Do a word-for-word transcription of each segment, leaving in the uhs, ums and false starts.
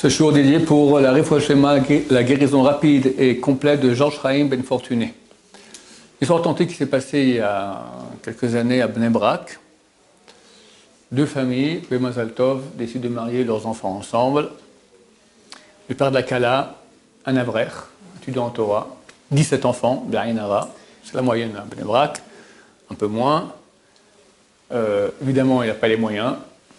Ce jour dédié pour la Refoua Shlema, la guérison rapide et complète de Georges Chaim Ben Fortuné. L'histoire authentique qui s'est passée il y a quelques années à Bnei Brak. Deux familles, Bemazal Tov, décident de marier leurs enfants ensemble. Le père de la Kala, un Avrech, étudiant en Torah, dix-sept enfants, B'Aïnara, c'est la moyenne à Bnei Brak, un peu moins. Euh, évidemment, il n'a pas les moyens.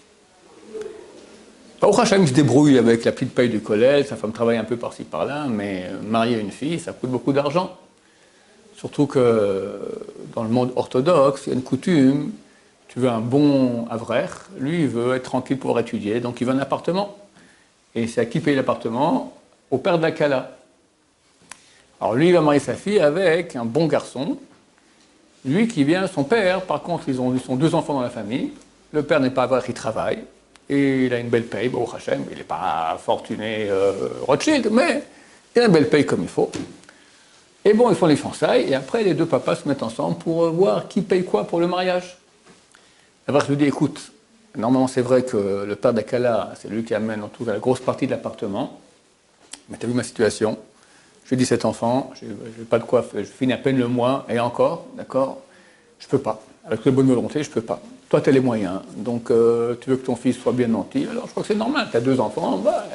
Baruch Hashem se débrouille avec la petite paye du collège, sa femme travaille un peu par-ci par-là, mais marier une fille, ça coûte beaucoup d'argent. Surtout que dans le monde orthodoxe, il y a une coutume, tu veux un bon avrech, lui il veut être tranquille pour étudier, donc il veut un appartement. Et c'est à qui payer l'appartement? Au père de la Kala. Alors lui il va marier sa fille avec un bon garçon, lui qui vient, son père, par contre ils ont, ils sont deux enfants dans la famille, le père n'est pas avrech, il travaille, et il a une belle paye, Baruch Hashem, il n'est pas fortuné euh, Rothschild, mais il a une belle paye comme il faut. Et bon, ils font les fiançailles, et après les deux papas se mettent ensemble pour voir qui paye quoi pour le mariage. D'abord, je lui dis, écoute, normalement c'est vrai que le père d'Akala, c'est lui qui amène en tout cas la grosse partie de l'appartement, mais tu as vu ma situation, j'ai dix-sept enfants, je n'ai pas de quoi, je finis à peine le mois, et encore, d'accord, je ne peux pas. Avec la bonne volonté, je ne peux pas. Toi, tu as les moyens, donc euh, tu veux que ton fils soit bien nanti, alors je crois que c'est normal, tu as deux enfants, bah,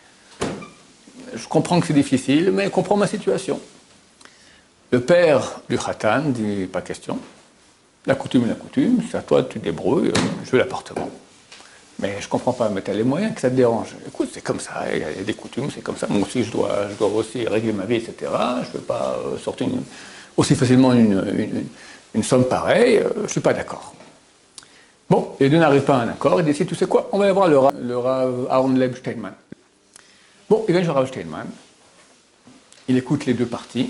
je comprends que c'est difficile, mais comprends ma situation. Le père du Khatan dit, pas question, la coutume est la coutume, c'est à toi, tu te débrouilles, je veux l'appartement. Mais je comprends pas, mais tu as les moyens que ça te dérange. Écoute, c'est comme ça, il y a des coutumes, c'est comme ça, moi aussi je dois, je dois aussi régler ma vie, et cetera. Je ne peux pas sortir une, aussi facilement une, une, une somme pareille, je ne suis pas d'accord. Bon, les deux n'arrivent pas à un accord, ils décident, tu sais quoi, on va aller voir le, le Rav Aaron Leib Steinman. Bon, il vient chez le Rav Steinman, il écoute les deux parties,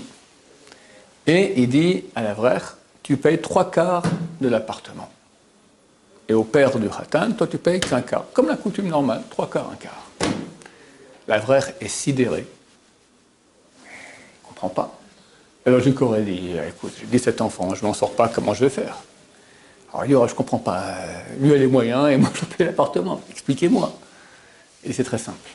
et il dit à l'Avrech, tu payes trois quarts de l'appartement. Et au père du Khatan, toi tu payes qu'un quart, comme la coutume normale, trois quarts, un quart. L'Avrech est sidéré, il ne comprend pas. La logique aurait dit, écoute, j'ai dix-sept enfants, je ne m'en sors pas, comment je vais faire? Alors il dit, oh, je ne comprends pas, lui a les moyens et moi je paye l'appartement, expliquez-moi. Et c'est très simple.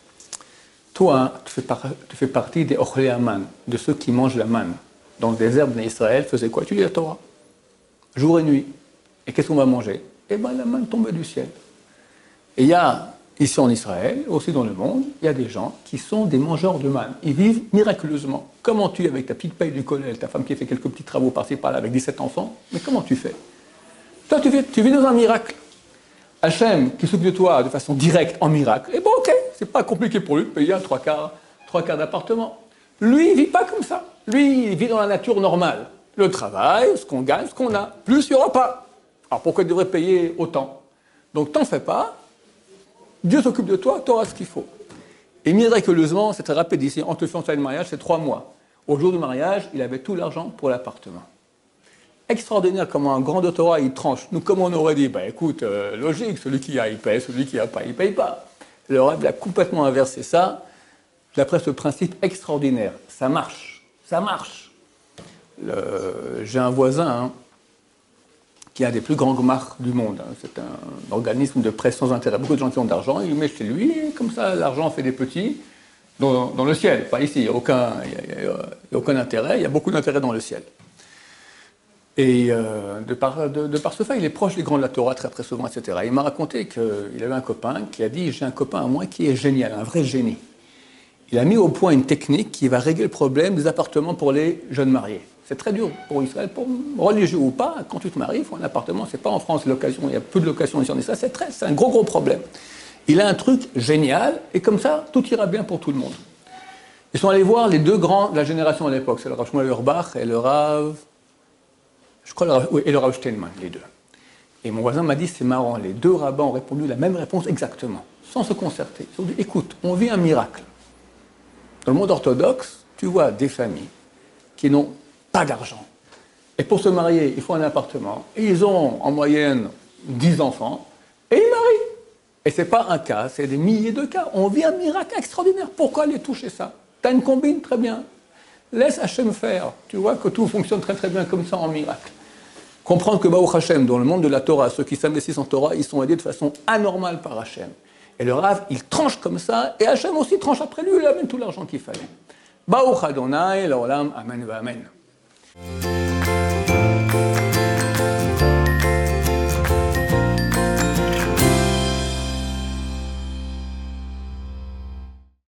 Toi, tu fais, par, tu fais partie des Ochlei Aman, de ceux qui mangent la manne. Dans le désert d'Israël, faisait quoi? Tu lis la Torah, jour et nuit. Et qu'est-ce qu'on va manger? Eh bien, la manne tombait du ciel. Et il y a, ici en Israël, aussi dans le monde, il y a des gens qui sont des mangeurs de manne. Ils vivent miraculeusement. Comment tu, avec ta petite paye du collège, ta femme qui a fait quelques petits travaux par-ci par-là avec dix-sept enfants, mais comment tu fais? Toi, tu vis, tu vis dans un miracle. Hachem, qui s'occupe de toi de façon directe, en miracle, eh bien, ok, c'est pas compliqué pour lui de payer un trois quarts, trois quarts d'appartement. Lui, il ne vit pas comme ça. Lui, il vit dans la nature normale. Le travail, ce qu'on gagne, ce qu'on a. Plus, il n'y aura pas. Alors pourquoi il devrait payer autant? Donc, t'en fais pas. Dieu s'occupe de toi, tu auras ce qu'il faut. Et miraculeusement, c'est très rapide ici. Entre le fiançailles et le mariage, c'est trois mois. Au jour du mariage, il avait tout l'argent pour l'appartement. Extraordinaire comment un grand doctorat, il tranche. Nous, comme on aurait dit, bah écoute, euh, logique, celui qui a, il paye, celui qui n'a pas, il ne paye pas. Le Rav a complètement inversé ça. D'après ce principe extraordinaire, ça marche, ça marche. Le, j'ai un voisin hein, qui a des plus grands gmachs du monde. Hein. C'est un organisme de prêt sans intérêt. Beaucoup de gens qui ont d'argent, il le met chez lui, et comme ça l'argent fait des petits dans, dans le ciel. Pas ici, il n'y a, aucun, il y a, il y a aucun intérêt, il y a beaucoup d'intérêt dans le ciel. Et euh, de, par, de, de par ce fait, il est proche des grands de la Torah très très souvent, et cetera. Il m'a raconté qu'il avait un copain qui a dit, j'ai un copain à moi qui est génial, un vrai génie. Il a mis au point une technique qui va régler le problème des appartements pour les jeunes mariés. C'est très dur pour Israël, pour religieux ou pas, quand tu te maries, il faut un appartement, c'est pas en France l'occasion, il y a peu de locations ici en Israël, c'est, très, c'est un gros gros problème. Il a un truc génial, et comme ça, tout ira bien pour tout le monde. Ils sont allés voir les deux grands de la génération à l'époque, c'est le Rav Shmuel Auerbach et le Rav, je crois, le Rav, oui, et le Rav Steinman, les deux. Et mon voisin m'a dit, c'est marrant, les deux rabbins ont répondu la même réponse exactement, sans se concerter. Ils ont dit, écoute, on vit un miracle. Dans le monde orthodoxe, tu vois des familles qui n'ont pas d'argent. Et pour se marier, il faut un appartement. Et ils ont en moyenne dix enfants. Et ils marient. Et ce n'est pas un cas, c'est des milliers de cas. On vit un miracle extraordinaire. Pourquoi aller toucher ça? Tu as une combine, très bien. Laisse Hachem faire. Tu vois que tout fonctionne très très bien comme ça en miracle. Comprendre que Baruch Hachem, dans le monde de la Torah, ceux qui s'investissent en Torah, ils sont aidés de façon anormale par Hachem. Et le Rav, il tranche comme ça, et Hachem aussi tranche après lui, il amène tout l'argent qu'il fallait. Baruch Adonai, l'olam, amen, amen.